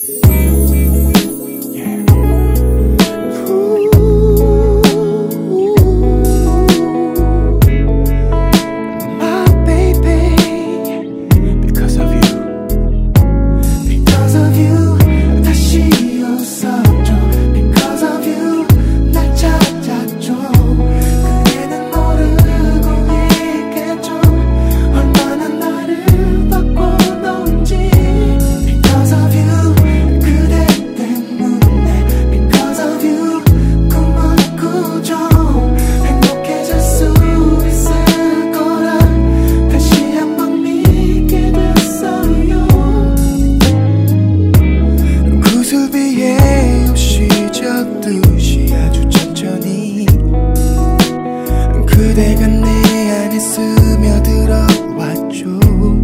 그대가 내 안에 스며들어왔죠.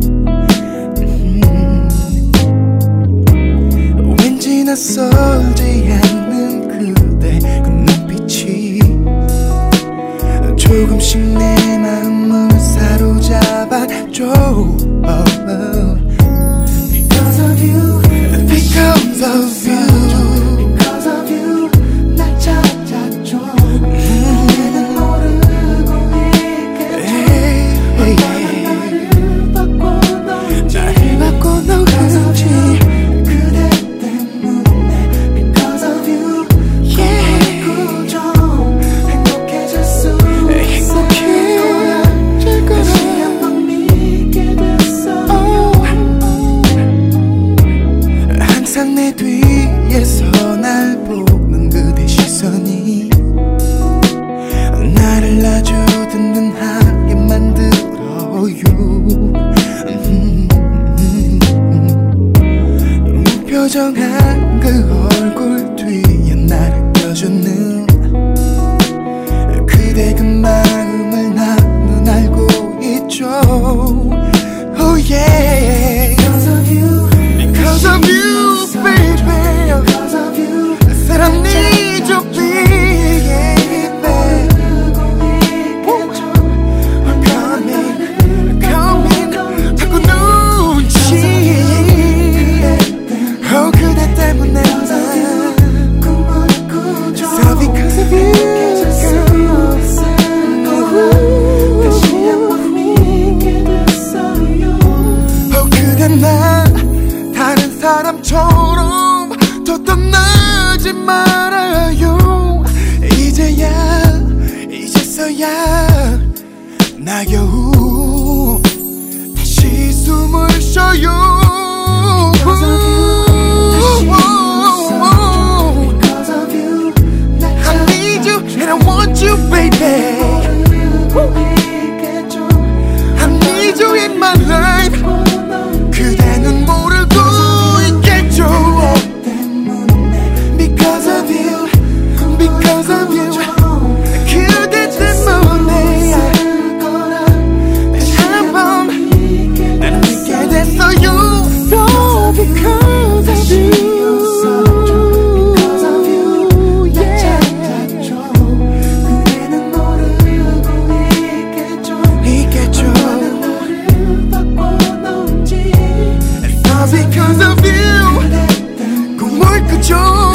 왠지 낯설지 않는 그대 그 눈빛이 조금씩 내 마음을 사로잡았죠. Because of you, because of you, because of you 날 찾았죠. 그대는 모르고 있겠죠. 나를 바꿔놓은지 그대 때문에. Because of you 그저 행복해질 수 있을 거야. 다시 한번 믿게 됐어요. 항상 내 뒤에서 날 보는 그대 시선이 나를 아주 든든하게 만들어요. 무표정한 그 얼굴 뒤에 나를 껴주는 그대 그 마음을 나는 알고 있죠. Oh yeah. Because of you, because of you, baby. Because of you, I said I need you, baby. 자꾸 눈치. Oh 그대 때문에. So because of you, oh 그대 나 다른 사람처럼 더 떠나지 말아요. 이제서야 나 겨우 다시 숨을 쉬어요. I need you and I want you, baby. I need you in my life. 그대는 모르고 있겠죠. Because of you, because of you. 그대 때문에 다시 한번 나는 믿게 됐어요. No, because of you. Because of you, 꿈을 꾸죠.